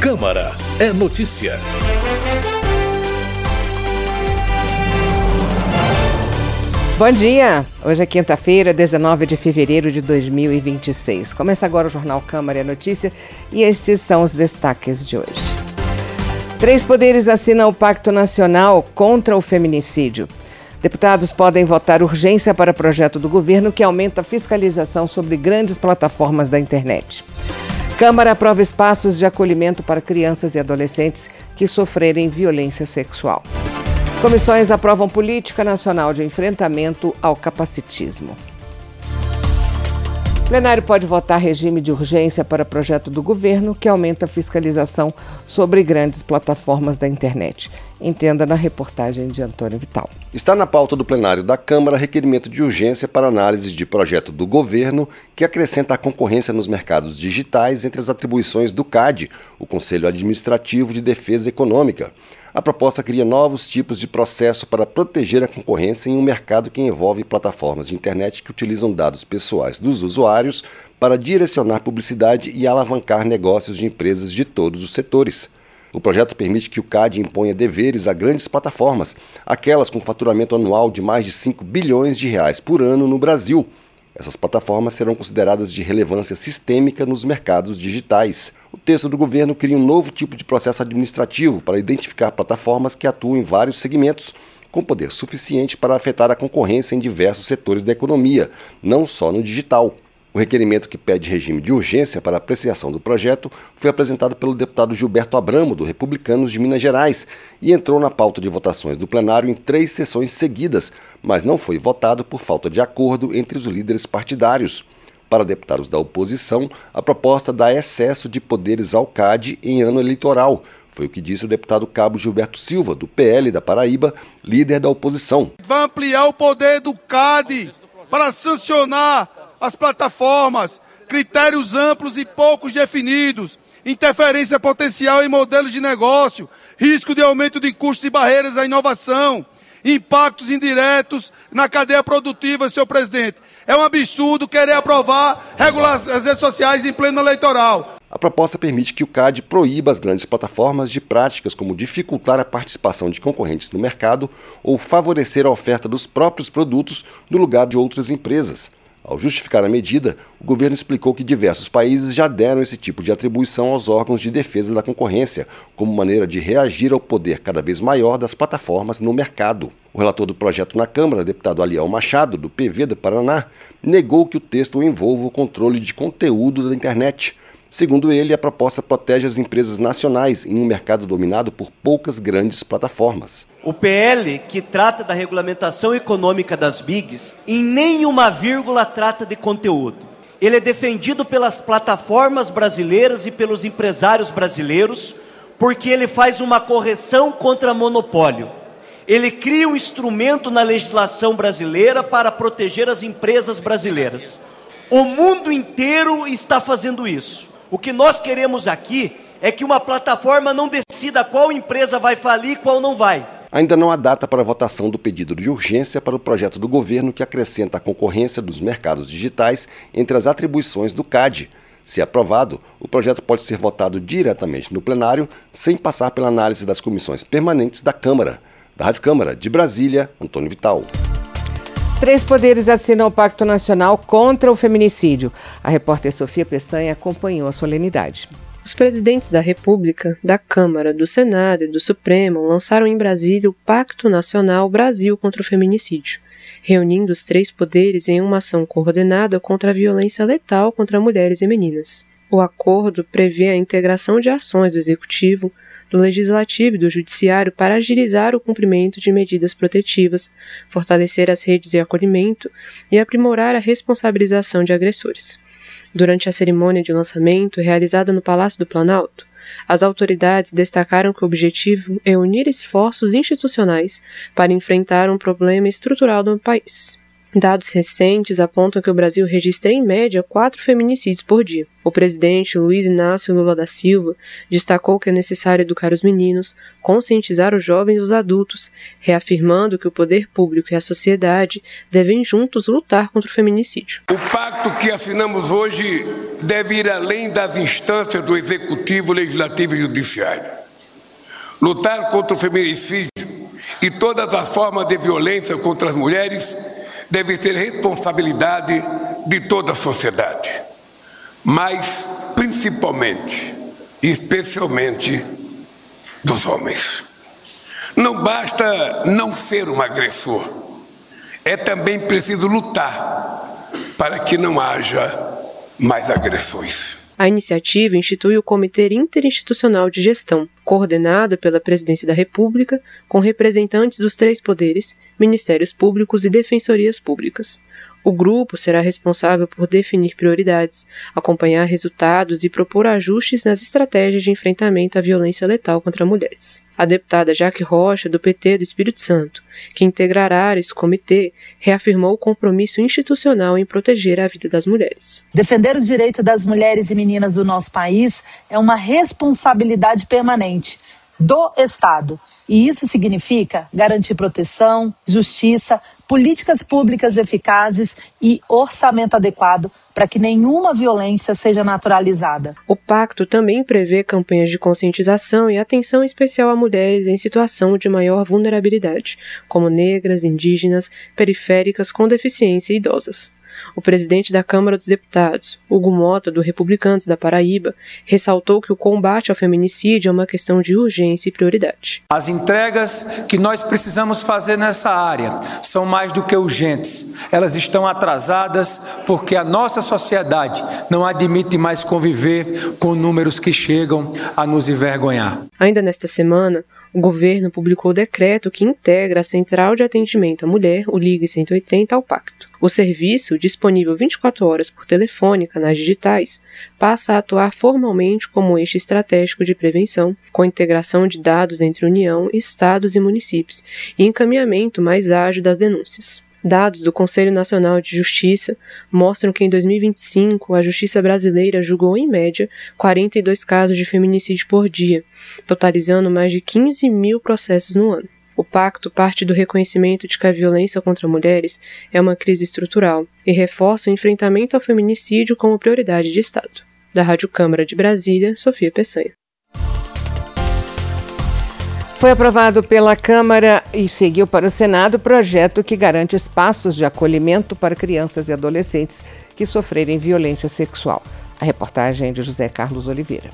Câmara é notícia. Bom dia! Hoje é quinta-feira, 19 de fevereiro de 2026. Começa agora o Jornal Câmara é Notícia e estes são os destaques de hoje. 3 poderes assinam o Pacto Nacional contra o Feminicídio. Deputados podem votar urgência para projeto do governo que aumenta a fiscalização sobre grandes plataformas da internet. Câmara aprova espaços de acolhimento para crianças e adolescentes que sofrerem violência sexual. Comissões aprovam política nacional de enfrentamento ao capacitismo. O plenário pode votar regime de urgência para projeto do governo que aumenta a fiscalização sobre grandes plataformas da internet. Entenda na reportagem de Antônio Vital. Está na pauta do plenário da Câmara requerimento de urgência para análise de projeto do governo que acrescenta a concorrência nos mercados digitais entre as atribuições do CAD, o Conselho Administrativo de Defesa Econômica. A proposta cria novos tipos de processo para proteger a concorrência em um mercado que envolve plataformas de internet que utilizam dados pessoais dos usuários para direcionar publicidade e alavancar negócios de empresas de todos os setores. O projeto permite que o CAD imponha deveres a grandes plataformas, aquelas com faturamento anual de mais de 5 bilhões de reais por ano no Brasil. Essas plataformas serão consideradas de relevância sistêmica nos mercados digitais. O texto do governo cria um novo tipo de processo administrativo para identificar plataformas que atuam em vários segmentos, com poder suficiente para afetar a concorrência em diversos setores da economia, não só no digital. O requerimento que pede regime de urgência para apreciação do projeto foi apresentado pelo deputado Gilberto Abramo, do Republicanos de Minas Gerais, e entrou na pauta de votações do plenário em 3 sessões seguidas, mas não foi votado por falta de acordo entre os líderes partidários. Para deputados da oposição, a proposta dá excesso de poderes ao CAD em ano eleitoral. Foi o que disse o deputado Cabo Gilberto Silva, do PL da Paraíba, líder da oposição. Vai ampliar o poder do CAD para sancionar as plataformas, critérios amplos e poucos definidos, interferência potencial em modelos de negócio, risco de aumento de custos e barreiras à inovação, impactos indiretos na cadeia produtiva, senhor presidente. É um absurdo querer aprovar regular as redes sociais em pleno eleitoral. A proposta permite que o CAD proíba as grandes plataformas de práticas como dificultar a participação de concorrentes no mercado ou favorecer a oferta dos próprios produtos no lugar de outras empresas. Ao justificar a medida, o governo explicou que diversos países já deram esse tipo de atribuição aos órgãos de defesa da concorrência, como maneira de reagir ao poder cada vez maior das plataformas no mercado. O relator do projeto na Câmara, deputado Aliel Machado, do PV do Paraná, negou que o texto envolva o controle de conteúdo da internet. Segundo ele, a proposta protege as empresas nacionais em um mercado dominado por poucas grandes plataformas. O PL, que trata da regulamentação econômica das BIGs, em nenhuma vírgula trata de conteúdo. Ele é defendido pelas plataformas brasileiras e pelos empresários brasileiros, porque ele faz uma correção contra monopólio. Ele cria um instrumento na legislação brasileira para proteger as empresas brasileiras. O mundo inteiro está fazendo isso. O que nós queremos aqui é que uma plataforma não decida qual empresa vai falir e qual não vai. Ainda não há data para a votação do pedido de urgência para o projeto do governo que acrescenta a concorrência dos mercados digitais entre as atribuições do CAD. Se aprovado, o projeto pode ser votado diretamente no plenário, sem passar pela análise das comissões permanentes da Câmara. Da Rádio Câmara, de Brasília, Antônio Vital. 3 poderes assinam o Pacto Nacional contra o Feminicídio. A repórter Sofia Peçanha acompanhou a solenidade. Os presidentes da República, da Câmara, do Senado e do Supremo lançaram em Brasília o Pacto Nacional Brasil contra o Feminicídio, reunindo os 3 poderes em uma ação coordenada contra a violência letal contra mulheres e meninas. O acordo prevê a integração de ações do Executivo, do Legislativo e do Judiciário para agilizar o cumprimento de medidas protetivas, fortalecer as redes de acolhimento e aprimorar a responsabilização de agressores. Durante a cerimônia de lançamento, realizada no Palácio do Planalto, as autoridades destacaram que o objetivo é unir esforços institucionais para enfrentar um problema estrutural do país. Dados recentes apontam que o Brasil registra em média 4 feminicídios por dia. O presidente Luiz Inácio Lula da Silva destacou que é necessário educar os meninos, conscientizar os jovens e os adultos, reafirmando que o poder público e a sociedade devem juntos lutar contra o feminicídio. O pacto que assinamos hoje deve ir além das instâncias do Executivo, Legislativo e Judiciário. Lutar contra o feminicídio e todas as formas de violência contra as mulheres deve ser responsabilidade de toda a sociedade, mas principalmente e especialmente dos homens. Não basta não ser um agressor, é também preciso lutar para que não haja mais agressões. A iniciativa institui o Comitê Interinstitucional de Gestão, coordenado pela Presidência da República, com representantes dos 3 poderes, Ministérios Públicos e Defensorias Públicas. O grupo será responsável por definir prioridades, acompanhar resultados e propor ajustes nas estratégias de enfrentamento à violência letal contra mulheres. A deputada Jaque Rocha, do PT do Espírito Santo, que integrará esse comitê, reafirmou o compromisso institucional em proteger a vida das mulheres. Defender os direitos das mulheres e meninas do nosso país é uma responsabilidade permanente do Estado. E isso significa garantir proteção, justiça, políticas públicas eficazes e orçamento adequado para que nenhuma violência seja naturalizada. O pacto também prevê campanhas de conscientização e atenção especial a mulheres em situação de maior vulnerabilidade, como negras, indígenas, periféricas, com deficiência e idosas. O presidente da Câmara dos Deputados, Hugo Mota, do Republicanos da Paraíba, ressaltou que o combate ao feminicídio é uma questão de urgência e prioridade. As entregas que nós precisamos fazer nessa área são mais do que urgentes. Elas estão atrasadas porque a nossa sociedade não admite mais conviver com números que chegam a nos envergonhar. Ainda nesta semana, o governo publicou o decreto que integra a Central de Atendimento à Mulher, o Ligue 180, ao pacto. O serviço, disponível 24 horas por telefone e canais digitais, passa a atuar formalmente como eixo estratégico de prevenção, com integração de dados entre União, estados e municípios e encaminhamento mais ágil das denúncias. Dados do Conselho Nacional de Justiça mostram que em 2025 a Justiça brasileira julgou, em média, 42 casos de feminicídio por dia, totalizando mais de 15 mil processos no ano. O pacto parte do reconhecimento de que a violência contra mulheres é uma crise estrutural e reforça o enfrentamento ao feminicídio como prioridade de Estado. Da Rádio Câmara de Brasília, Sofia Peçanha. Foi aprovado pela Câmara e seguiu para o Senado o projeto que garante espaços de acolhimento para crianças e adolescentes que sofrerem violência sexual. A reportagem é de José Carlos Oliveira.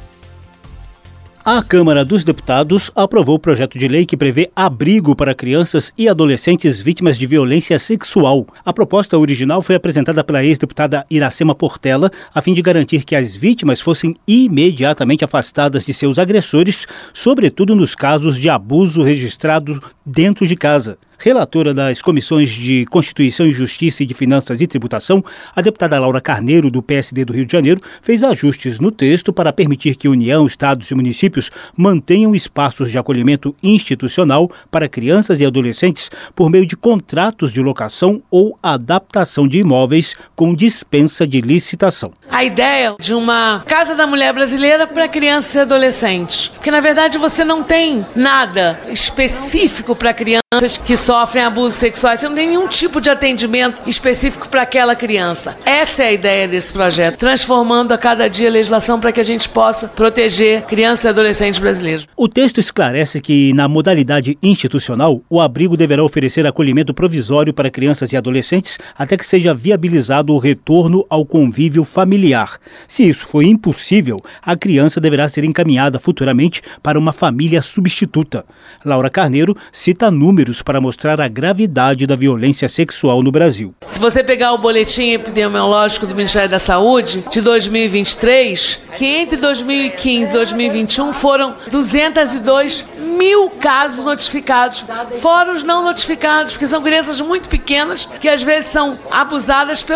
A Câmara dos Deputados aprovou o projeto de lei que prevê abrigo para crianças e adolescentes vítimas de violência sexual. A proposta original foi apresentada pela ex-deputada Iracema Portela, a fim de garantir que as vítimas fossem imediatamente afastadas de seus agressores, sobretudo nos casos de abuso registrado dentro de casa. Relatora das comissões de Constituição e Justiça e de Finanças e Tributação, a deputada Laura Carneiro, do PSD do Rio de Janeiro, fez ajustes no texto para permitir que União, estados e municípios mantenham espaços de acolhimento institucional para crianças e adolescentes por meio de contratos de locação ou adaptação de imóveis com dispensa de licitação. A ideia de uma Casa da Mulher Brasileira para crianças e adolescentes, porque na verdade você não tem nada específico para crianças que sofrem abusos sexuais, você não tem nenhum tipo de atendimento específico para aquela criança. Essa é a ideia desse projeto, transformando a cada dia a legislação para que a gente possa proteger crianças e adolescentes brasileiros. O texto esclarece que, na modalidade institucional, o abrigo deverá oferecer acolhimento provisório para crianças e adolescentes até que seja viabilizado o retorno ao convívio familiar. Se isso for impossível, a criança deverá ser encaminhada futuramente para uma família substituta. Laura Carneiro cita números para mostrar a gravidade da violência sexual no Brasil. Se você pegar o boletim epidemiológico do Ministério da Saúde de 2023, que entre 2015 e 2021 foram 202 mil casos notificados, fora os não notificados, porque são crianças muito pequenas que às vezes são abusadas pelos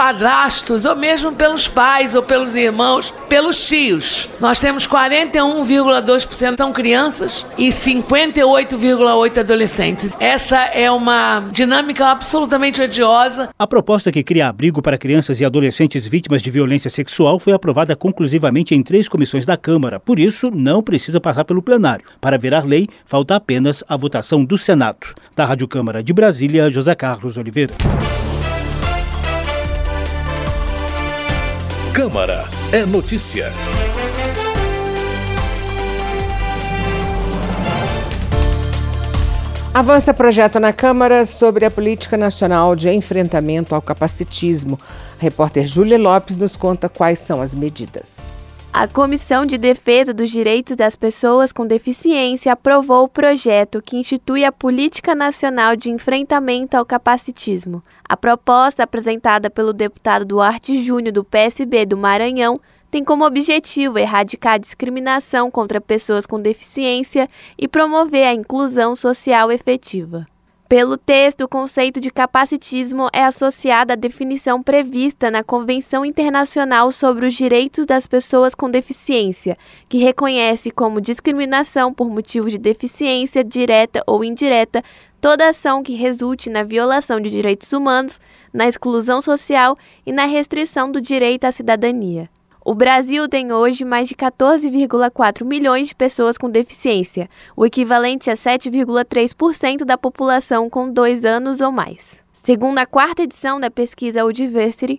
padrastos, ou mesmo pelos pais, ou pelos irmãos, pelos tios. Nós temos 41,2% são crianças e 58,8% adolescentes. Essa é uma dinâmica absolutamente odiosa. A proposta que cria abrigo para crianças e adolescentes vítimas de violência sexual foi aprovada conclusivamente em 3 comissões da Câmara. Por isso, não precisa passar pelo plenário. Para virar lei, falta apenas a votação do Senado. Da Rádio Câmara de Brasília, José Carlos Oliveira. Câmara é notícia. Avança projeto na Câmara sobre a Política Nacional de Enfrentamento ao Capacitismo. A repórter Júlia Lopes nos conta quais são as medidas. A Comissão de Defesa dos Direitos das Pessoas com Deficiência aprovou o projeto que institui a Política Nacional de Enfrentamento ao Capacitismo. A proposta, apresentada pelo deputado Duarte Júnior, do PSB do Maranhão, tem como objetivo erradicar a discriminação contra pessoas com deficiência e promover a inclusão social efetiva. Pelo texto, o conceito de capacitismo é associado à definição prevista na Convenção Internacional sobre os Direitos das Pessoas com Deficiência, que reconhece como discriminação por motivo de deficiência, direta ou indireta, toda ação que resulte na violação de direitos humanos, na exclusão social e na restrição do direito à cidadania. O Brasil tem hoje mais de 14,4 milhões de pessoas com deficiência, o equivalente a 7,3% da população com 2 anos ou mais. Segundo a 4ª edição da pesquisa Audiversity,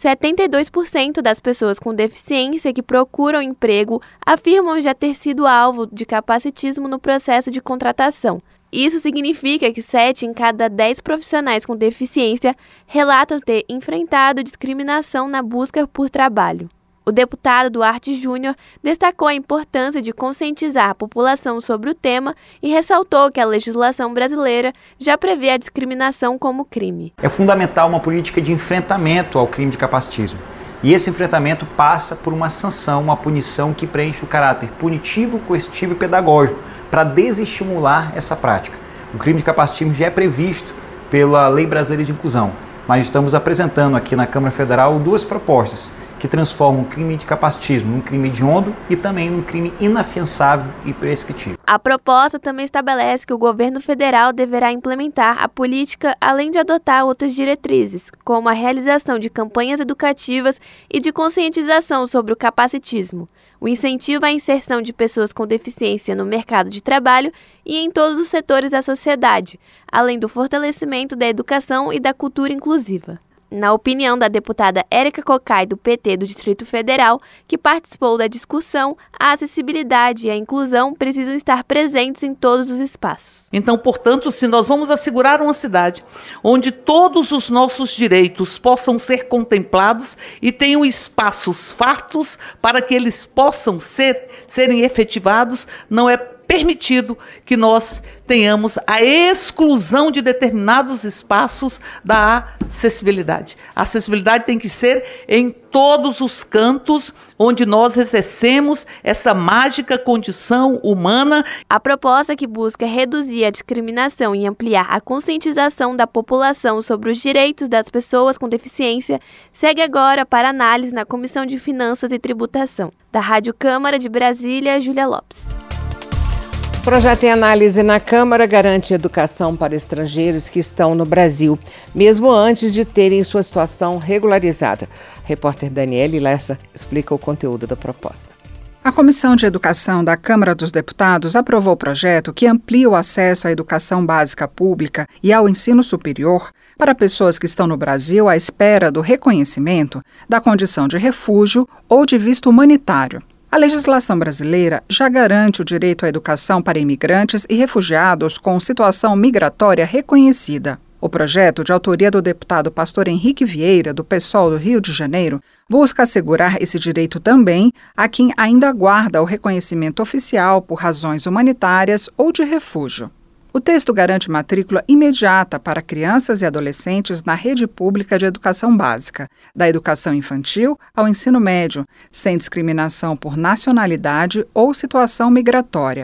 72% das pessoas com deficiência que procuram emprego afirmam já ter sido alvo de capacitismo no processo de contratação. Isso significa que 7 em cada 10 profissionais com deficiência relatam ter enfrentado discriminação na busca por trabalho. O deputado Duarte Júnior destacou a importância de conscientizar a população sobre o tema e ressaltou que a legislação brasileira já prevê a discriminação como crime. É fundamental uma política de enfrentamento ao crime de capacitismo. E esse enfrentamento passa por uma sanção, uma punição que preenche o caráter punitivo, coercitivo e pedagógico para desestimular essa prática. O crime de capacitismo já é previsto pela Lei Brasileira de Inclusão, mas estamos apresentando aqui na Câmara Federal 2 propostas que transformam o crime de capacitismo num crime hediondo e também num crime inafiançável e prescritível. A proposta também estabelece que o governo federal deverá implementar a política além de adotar outras diretrizes, como a realização de campanhas educativas e de conscientização sobre o capacitismo, o incentivo à inserção de pessoas com deficiência no mercado de trabalho e em todos os setores da sociedade, além do fortalecimento da educação e da cultura inclusiva. Na opinião da deputada Érica Cocai, do PT do Distrito Federal, que participou da discussão, a acessibilidade e a inclusão precisam estar presentes em todos os espaços. Então, portanto, se nós vamos assegurar uma cidade onde todos os nossos direitos possam ser contemplados e tenham espaços fartos para que eles possam serem efetivados, não é permitido que nós tenhamos a exclusão de determinados espaços da acessibilidade. A acessibilidade tem que ser em todos os cantos onde nós exercemos essa mágica condição humana. A proposta que busca reduzir a discriminação e ampliar a conscientização da população sobre os direitos das pessoas com deficiência segue agora para análise na Comissão de Finanças e Tributação. Da Rádio Câmara de Brasília, Júlia Lopes. O projeto em análise na Câmara garante educação para estrangeiros que estão no Brasil, mesmo antes de terem sua situação regularizada. A repórter Daniele Lessa explica o conteúdo da proposta. A Comissão de Educação da Câmara dos Deputados aprovou o projeto que amplia o acesso à educação básica pública e ao ensino superior para pessoas que estão no Brasil à espera do reconhecimento da condição de refúgio ou de visto humanitário. A legislação brasileira já garante o direito à educação para imigrantes e refugiados com situação migratória reconhecida. O projeto, de autoria do deputado Pastor Henrique Vieira, do PSOL do Rio de Janeiro, busca assegurar esse direito também a quem ainda aguarda o reconhecimento oficial por razões humanitárias ou de refúgio. O texto garante matrícula imediata para crianças e adolescentes na rede pública de educação básica, da educação infantil ao ensino médio, sem discriminação por nacionalidade ou situação migratória.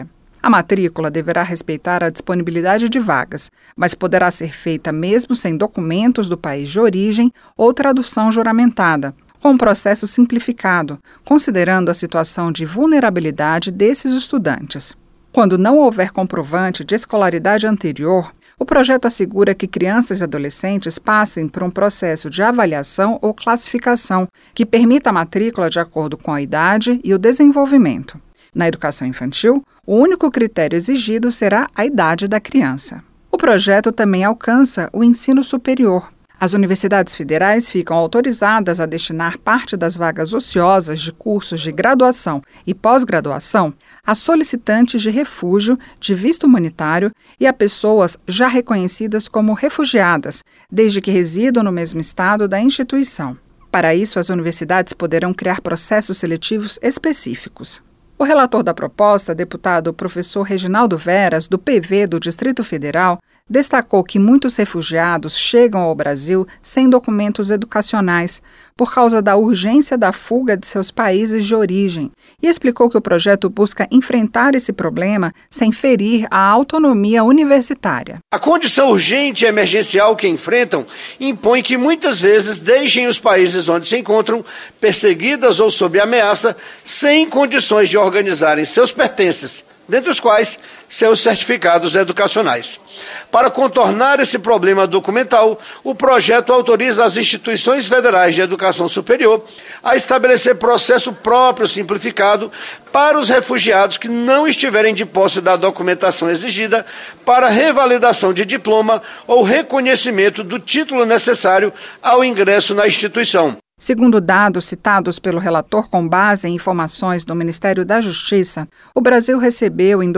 A matrícula deverá respeitar a disponibilidade de vagas, mas poderá ser feita mesmo sem documentos do país de origem ou tradução juramentada, com um processo simplificado, considerando a situação de vulnerabilidade desses estudantes. Quando não houver comprovante de escolaridade anterior, o projeto assegura que crianças e adolescentes passem por um processo de avaliação ou classificação que permita a matrícula de acordo com a idade e o desenvolvimento. Na educação infantil, o único critério exigido será a idade da criança. O projeto também alcança o ensino superior. As universidades federais ficam autorizadas a destinar parte das vagas ociosas de cursos de graduação e pós-graduação a solicitantes de refúgio, de visto humanitário e a pessoas já reconhecidas como refugiadas, desde que residam no mesmo estado da instituição. Para isso, as universidades poderão criar processos seletivos específicos. O relator da proposta, deputado professor Reginaldo Veras, do PV do Distrito Federal, destacou que muitos refugiados chegam ao Brasil sem documentos educacionais, por causa da urgência da fuga de seus países de origem, e explicou que o projeto busca enfrentar esse problema sem ferir a autonomia universitária. A condição urgente e emergencial que enfrentam impõe que muitas vezes deixem os países onde se encontram perseguidas ou sob ameaça, sem condições de organizarem seus pertences, dentre os quais seus certificados educacionais. Para contornar esse problema documental, o projeto autoriza as instituições federais de educação superior a estabelecer processo próprio simplificado para os refugiados que não estiverem de posse da documentação exigida para revalidação de diploma ou reconhecimento do título necessário ao ingresso na instituição. Segundo dados citados pelo relator com base em informações do Ministério da Justiça, o Brasil recebeu em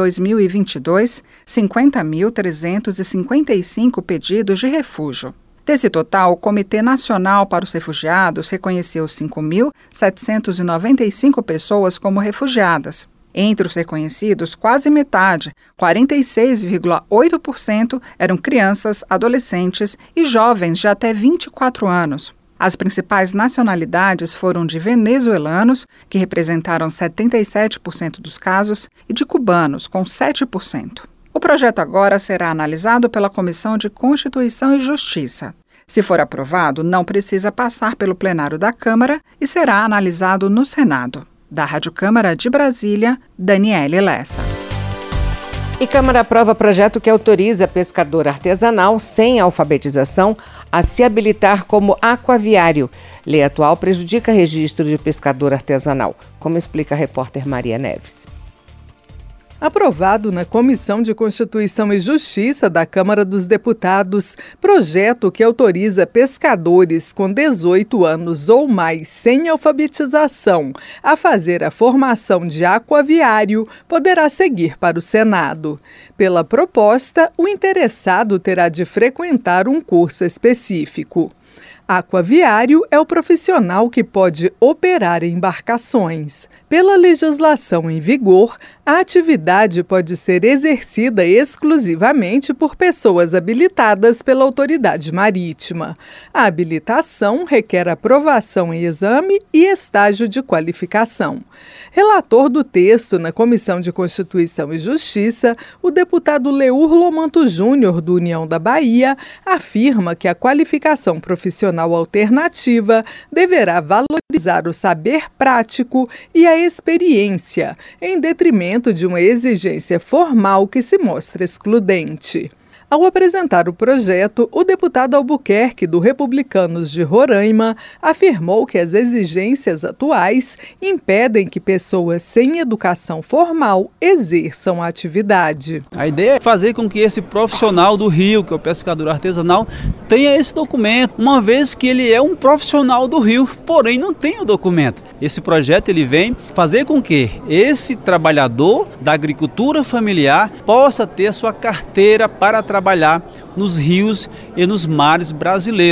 2022 50.355 pedidos de refúgio. Desse total, o Comitê Nacional para os Refugiados reconheceu 5.795 pessoas como refugiadas. Entre os reconhecidos, quase metade, 46,8%, eram crianças, adolescentes e jovens de até 24 anos. As principais nacionalidades foram de venezuelanos, que representaram 77% dos casos, e de cubanos, com 7%. O projeto agora será analisado pela Comissão de Constituição e Justiça. Se for aprovado, não precisa passar pelo plenário da Câmara e será analisado no Senado. Da Rádio Câmara de Brasília, Daniele Lessa. E Câmara aprova projeto que autoriza pescador artesanal sem alfabetização a se habilitar como aquaviário. Lei atual prejudica registro de pescador artesanal, como explica a repórter Maria Neves. Aprovado na Comissão de Constituição e Justiça da Câmara dos Deputados, projeto que autoriza pescadores com 18 anos ou mais sem alfabetização a fazer a formação de aquaviário poderá seguir para o Senado. Pela proposta, o interessado terá de frequentar um curso específico. Aquaviário é o profissional que pode operar embarcações. Pela legislação em vigor, a atividade pode ser exercida exclusivamente por pessoas habilitadas pela autoridade marítima. A habilitação requer aprovação em exame e estágio de qualificação. Relator do texto na Comissão de Constituição e Justiça, o deputado Leur Lomanto Júnior, do União da Bahia, afirma que a qualificação profissional alternativa deverá valorizar o saber prático e a experiência, em detrimento de uma exigência formal que se mostra excludente. Ao apresentar o projeto, o deputado Albuquerque, do Republicanos de Roraima, afirmou que as exigências atuais impedem que pessoas sem educação formal exerçam a atividade. A ideia é fazer com que esse profissional do rio, que é o pescador artesanal, tenha esse documento, uma vez que ele é um profissional do rio, porém não tem o documento. Esse projeto ele vem fazer com que esse trabalhador da agricultura familiar possa ter sua carteira para trabalhar nos rios e nos mares brasileiros.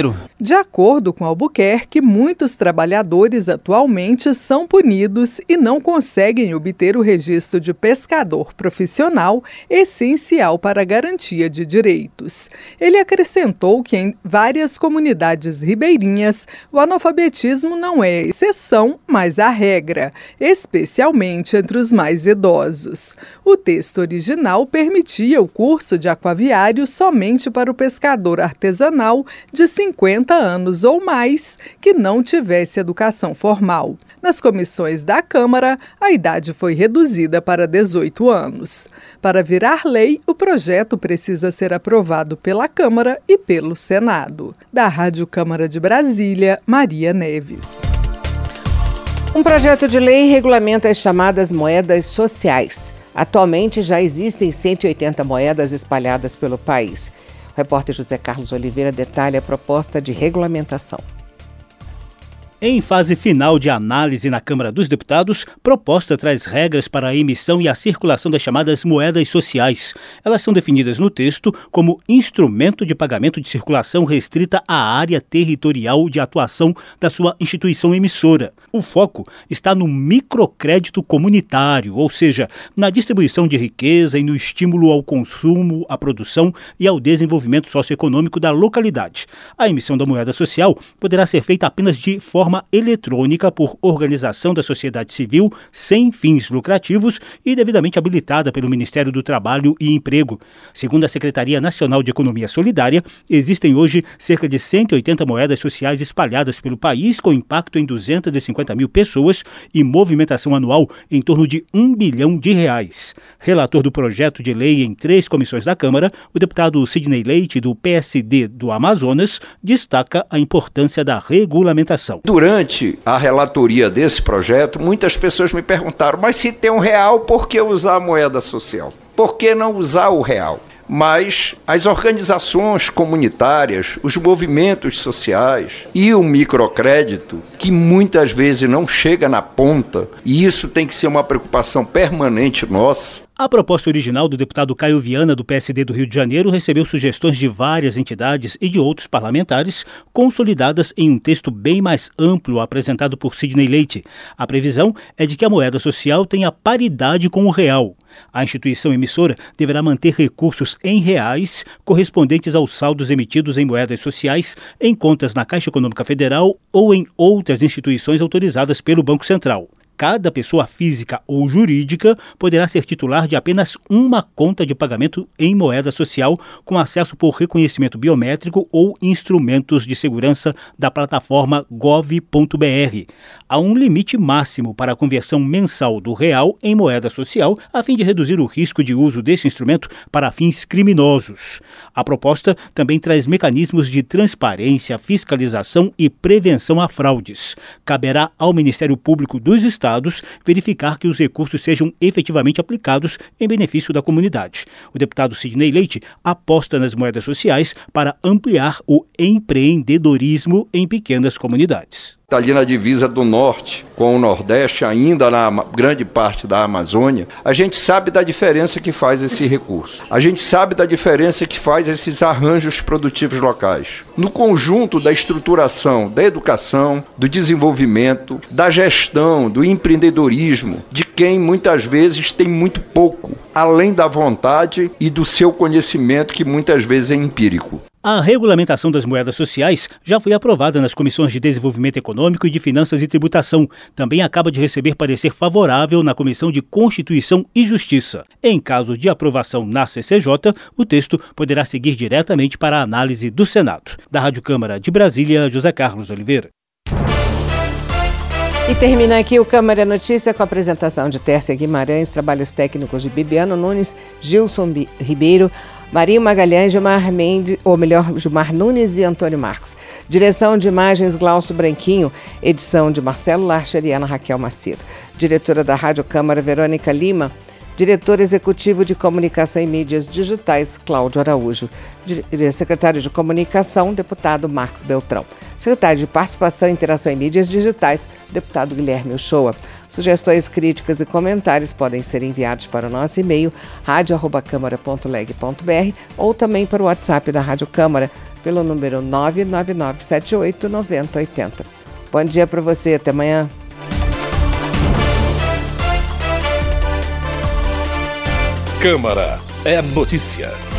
De acordo com Albuquerque, muitos trabalhadores atualmente são punidos e não conseguem obter o registro de pescador profissional, essencial para a garantia de direitos. Ele acrescentou que em várias comunidades ribeirinhas, o analfabetismo não é exceção, mas a regra, especialmente entre os mais idosos. O texto original permitia o curso de aquaviário somente para o pescador artesanal de 50 anos ou mais que não tivesse educação formal. Nas comissões da Câmara, a idade foi reduzida para 18 anos. Para virar lei, o projeto precisa ser aprovado pela Câmara e pelo Senado. Da Rádio Câmara de Brasília, Maria Neves. Um projeto de lei regulamenta as chamadas moedas sociais. Atualmente já existem 180 moedas espalhadas pelo país. O repórter José Carlos Oliveira detalha a proposta de regulamentação. Em fase final de análise na Câmara dos Deputados, proposta traz regras para a emissão e a circulação das chamadas moedas sociais. Elas são definidas no texto como instrumento de pagamento de circulação restrita à área territorial de atuação da sua instituição emissora. O foco está no microcrédito comunitário, ou seja, na distribuição de riqueza e no estímulo ao consumo, à produção e ao desenvolvimento socioeconômico da localidade. A emissão da moeda social poderá ser feita apenas de forma eletrônica por organização da sociedade civil sem fins lucrativos e devidamente habilitada pelo Ministério do Trabalho e Emprego. Segundo a Secretaria Nacional de Economia Solidária, existem hoje cerca de 180 moedas sociais espalhadas pelo país, com impacto em 250 mil pessoas e movimentação anual em torno de R$1 bilhão. Relator do projeto de lei em 3 comissões da Câmara, o deputado Sidney Leite, do PSD do Amazonas, destaca a importância da regulamentação. Durante a relatoria desse projeto, muitas pessoas me perguntaram, mas se tem R$1, por que usar a moeda social? Por que não usar o real? Mas as organizações comunitárias, os movimentos sociais e o microcrédito, que muitas vezes não chega na ponta, e isso tem que ser uma preocupação permanente nossa. A proposta original do deputado Caio Viana, do PSD do Rio de Janeiro, recebeu sugestões de várias entidades e de outros parlamentares, consolidadas em um texto bem mais amplo apresentado por Sidney Leite. A previsão é de que a moeda social tenha paridade com o real. A instituição emissora deverá manter recursos em reais correspondentes aos saldos emitidos em moedas sociais em contas na Caixa Econômica Federal ou em outras instituições autorizadas pelo Banco Central. Cada pessoa física ou jurídica poderá ser titular de apenas uma conta de pagamento em moeda social com acesso por reconhecimento biométrico ou instrumentos de segurança da plataforma gov.br. Há um limite máximo para a conversão mensal do real em moeda social, a fim de reduzir o risco de uso desse instrumento para fins criminosos. A proposta também traz mecanismos de transparência, fiscalização e prevenção a fraudes. Caberá ao Ministério Público dos Estados verificar que os recursos sejam efetivamente aplicados em benefício da comunidade. O deputado Sidney Leite aposta nas moedas sociais para ampliar o empreendedorismo em pequenas comunidades. Ali na divisa do norte com o nordeste, ainda na grande parte da Amazônia, a gente sabe da diferença que faz esse recurso. A gente sabe da diferença que faz esses arranjos produtivos locais. No conjunto da estruturação, da educação, do desenvolvimento, da gestão, do empreendedorismo, de quem muitas vezes tem muito pouco, além da vontade e do seu conhecimento que muitas vezes é empírico. A regulamentação das moedas sociais já foi aprovada nas comissões de Desenvolvimento Econômico e de Finanças e Tributação. Também acaba de receber parecer favorável na Comissão de Constituição e Justiça. Em caso de aprovação na CCJ, o texto poderá seguir diretamente para a análise do Senado. Da Rádio Câmara de Brasília, José Carlos Oliveira. E termina aqui o Câmara Notícia com a apresentação de Tércia Guimarães, trabalhos técnicos de Bibiano Nunes, Gilson Ribeiro, Marinho Magalhães, Gilmar Nunes e Antônio Marcos. Direção de imagens, Glaucio Branquinho. Edição de Marcelo Larcher e Ana Raquel Macedo. Diretora da Rádio Câmara, Verônica Lima. Diretor Executivo de Comunicação e Mídias Digitais, Cláudio Araújo. Secretário de Comunicação, deputado Marcos Beltrão. Secretário de Participação, Interação e Mídias Digitais, deputado Guilherme Uchoa. Sugestões, críticas e comentários podem ser enviados para o nosso e-mail radio@câmara.leg.br ou também para o WhatsApp da Rádio Câmara pelo número 999789080. Bom dia para você, até amanhã. Câmara é notícia.